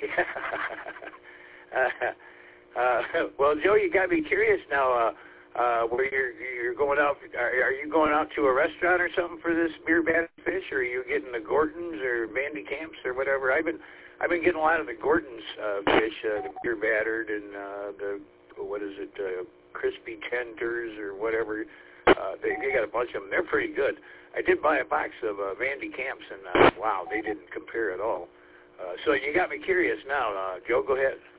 Well, Joe, you got me curious now. Where you're going out? Are you going out to a restaurant or something for this beer battered fish, or are you getting the Gordons or Van de Kamps or whatever? I've been getting a lot of the Gordons fish, the beer battered and the crispy tenders or whatever. They got a bunch of them. They're pretty good. I did buy a box of Van de Kamps, and wow, they didn't compare at all. So you got me curious now. Joe, go ahead.